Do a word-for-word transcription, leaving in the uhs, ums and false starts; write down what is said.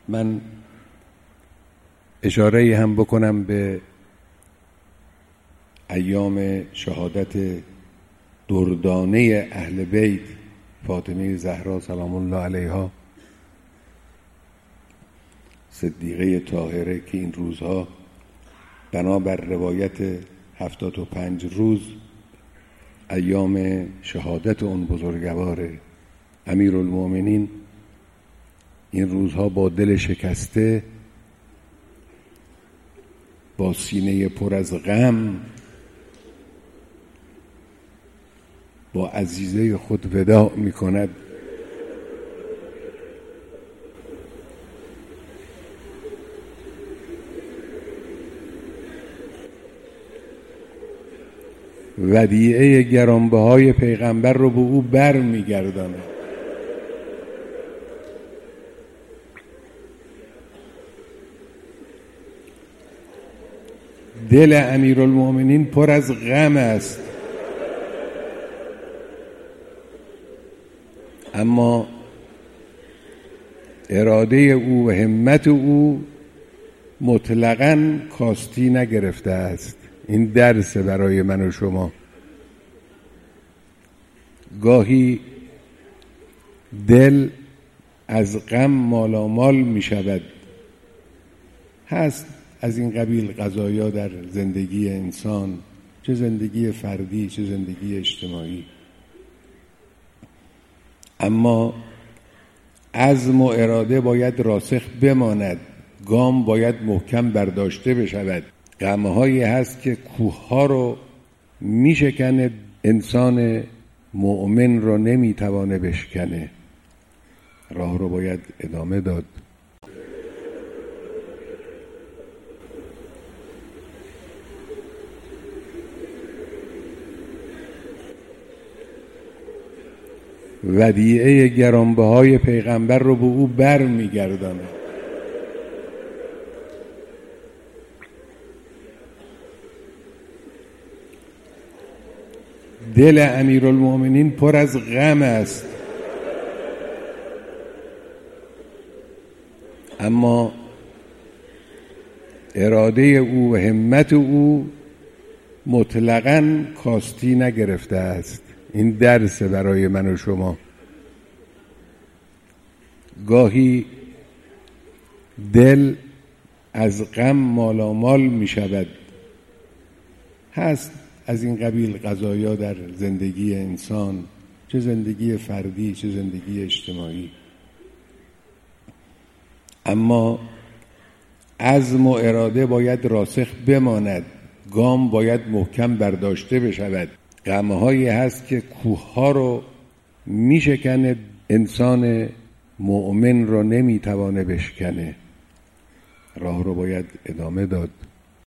من اشاره هم بکنم به ایام شهادت دردانه اهل بیت فاطمه زهرا سلام الله علیها، صدیقه طاهره، که این روزها بنابر روایت هفتاد و پنج روز ایام شهادت اون بزرگوار امیرالمؤمنین، این روزها با دل شکسته، با سینه پر از غم، با عزیزه خود وداع می کند. ودیعه گرانبهای پیغمبر رو به او بر می گرداند. دل امیرالمؤمنین پر از غم است، اما اراده او و همت او مطلقاً کاستی نگرفته است. این درس برای من و شما. گاهی دل از غم مالامال می شود. هست از این قبیل قضایا در زندگی انسان، چه زندگی فردی چه زندگی اجتماعی، اما عزم و اراده باید راسخ بماند، گام باید محکم برداشته بشود. غمهایی هست که کوهها رو میشکنه، انسان مؤمن رو نمیتوانه بشکنه. راه رو باید ادامه داد. ودیعه گرانبهای پیغمبر رو به او بر می گرداند. دل امیرالمؤمنین پر از غم است، اما اراده او و همت او مطلقاً کاستی نگرفته است. این درس برای من و شما. گاهی دل از غم مالامال می شود. هست از این قبیل قضایا در زندگی انسان، چه زندگی فردی چه زندگی اجتماعی، اما عزم و اراده باید راسخ بماند، گام باید محکم برداشته بشود. غمهایی هست که کوهها رو میشکنه، انسان مؤمن رو نمیتوانه بشکنه. راه رو باید ادامه داد.